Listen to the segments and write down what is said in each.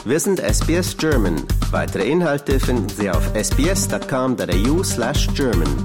Wir sind SBS German. Weitere Inhalte finden Sie auf sbs.com.au/German.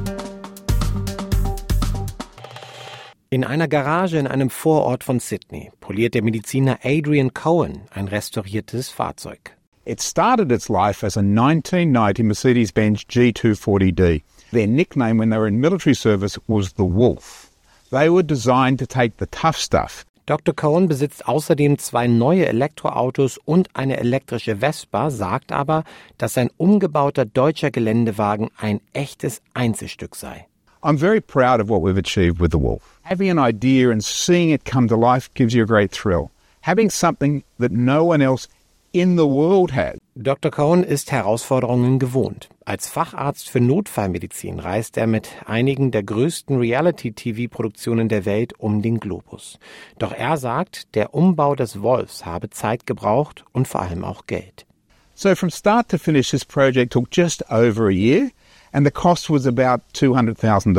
In einer Garage in einem Vorort von Sydney poliert der Mediziner Adrian Cohen ein restauriertes Fahrzeug. It started its life as a 1990 Mercedes-Benz G240D. Their nickname when they were in military service was the Wolf. They were designed to take the tough stuff. Dr. Cohen besitzt außerdem 2 neue Elektroautos und eine elektrische Vespa, sagt aber, dass sein umgebauter deutscher Geländewagen ein echtes Einzelstück sei. I'm very proud of what we've achieved with the Wolf. Having an idea and seeing it come to life gives you a great thrill. Having something that no one else in the world has. Dr. Cohen ist Herausforderungen gewohnt. Als Facharzt für Notfallmedizin reist er mit einigen der größten Reality-TV-Produktionen der Welt um den Globus. Doch er sagt, der Umbau des Wolfs habe Zeit gebraucht und vor allem auch Geld. So from start to finish, this project took just over a year, and the cost was about $200,000.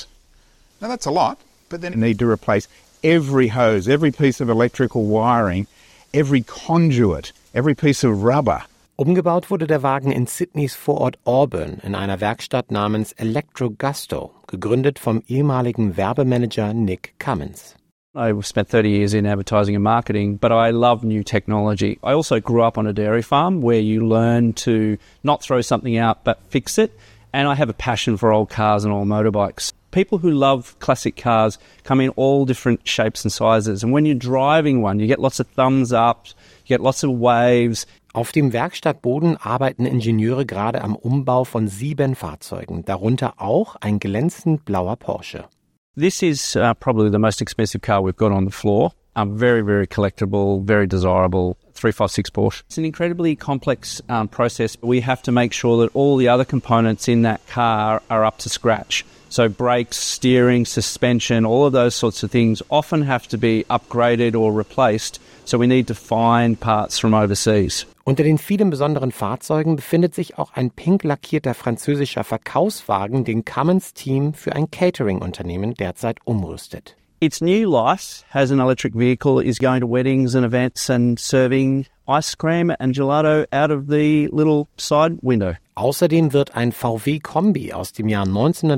Now that's a lot, but then you need to replace every hose, every piece of electrical wiring, every conduit, every piece of rubber. Umgebaut wurde der Wagen in Sydneys Vorort Auburn in einer Werkstatt namens Electro Gusto, gegründet vom ehemaligen Werbemanager Nick Cummins. I spent 30 years in advertising and marketing, but I love new technology. I also grew up on a dairy farm where you learn to not throw something out but fix it, and I have a passion for old cars and old motorbikes. People who love classic cars come in all different shapes and sizes, and when you're driving one, you get lots of thumbs up, you get lots of waves. Auf dem Werkstattboden arbeiten Ingenieure gerade am Umbau von 7 Fahrzeugen, darunter auch ein glänzend blauer Porsche. This is probably the most expensive car we've got on the floor. Very, very collectible, very desirable 356 Porsche. It's an incredibly complex process. We have to make sure that all the other components in that car are up to scratch. So brakes, steering, suspension, all of those sorts of things often have to be upgraded or replaced. So we need to find parts from overseas. Unter den vielen besonderen Fahrzeugen befindet sich auch ein pink lackierter französischer Verkaufswagen, den Cummins Team für ein Catering-Unternehmen derzeit umrüstet. Its new life as an electric vehicle is going to weddings and events and serving ice cream and gelato out of the little side window. Außerdem wird ein VW-Kombi aus dem Jahr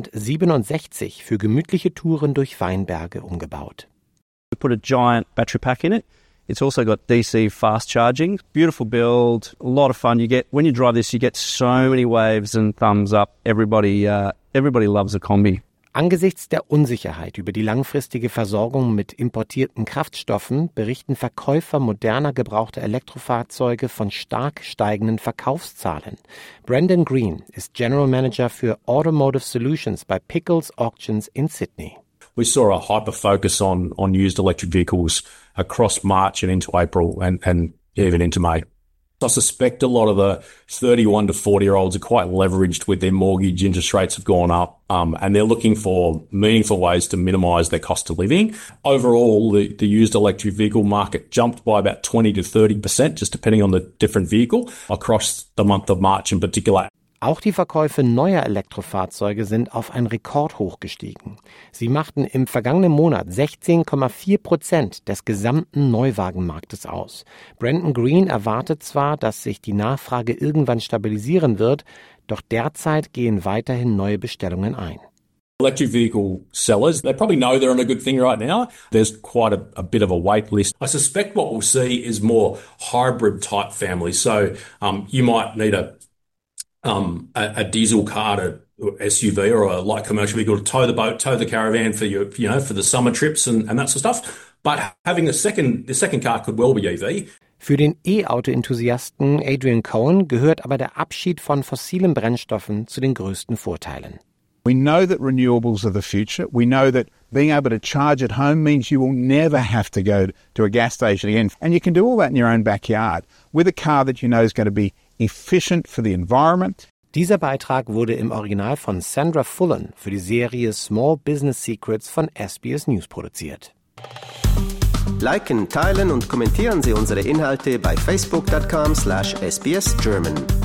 1967 für gemütliche Touren durch Weinberge umgebaut. We put a giant battery pack in it. It's also got DC fast charging. Beautiful build, a lot of fun. When you drive this, you get so many waves and thumbs up. Everybody loves a Kombi. Angesichts der Unsicherheit über die langfristige Versorgung mit importierten Kraftstoffen berichten Verkäufer moderner gebrauchter Elektrofahrzeuge von stark steigenden Verkaufszahlen. Brendan Green ist General Manager für Automotive Solutions bei Pickles Auctions in Sydney. We saw a hyper focus on used electric vehicles across March and into April and even into May. I suspect a lot of the 31 to 40-year-olds are quite leveraged with their mortgage. Interest rates have gone up, and they're looking for meaningful ways to minimise their cost of living. Overall, the used electric vehicle market jumped by about 20 to 30%, just depending on the different vehicle, across the month of March in particular. Auch die Verkäufe neuer Elektrofahrzeuge sind auf ein Rekordhoch gestiegen. Sie machten im vergangenen Monat 16,4% des gesamten Neuwagenmarktes aus. Brendan Green erwartet zwar, dass sich die Nachfrage irgendwann stabilisieren wird, doch derzeit gehen weiterhin neue Bestellungen ein. Electric vehicle sellers, they probably know they're on a good thing right now. There's quite a bit of a wait list. I suspect what we'll see is more hybrid type families. So you might need a diesel car to SUV or a light commercial vehicle to tow the boat, tow the caravan for for the summer trips and that sort of stuff. But having the second car could well be EV. Für den E-Auto-Enthusiasten Adrian Cohen gehört aber der Abschied von fossilen Brennstoffen zu den größten Vorteilen. We know that renewables are the future. We know that being able to charge at home means you will never have to go to a gas station again. And you can do all that in your own backyard with a car that you know is going to be efficient for the environment. Dieser Beitrag wurde im Original von Sandra Fullen für die Serie Small Business Secrets von SBS News produziert. Liken, teilen und kommentieren Sie unsere Inhalte bei facebook.com/sbsgerman.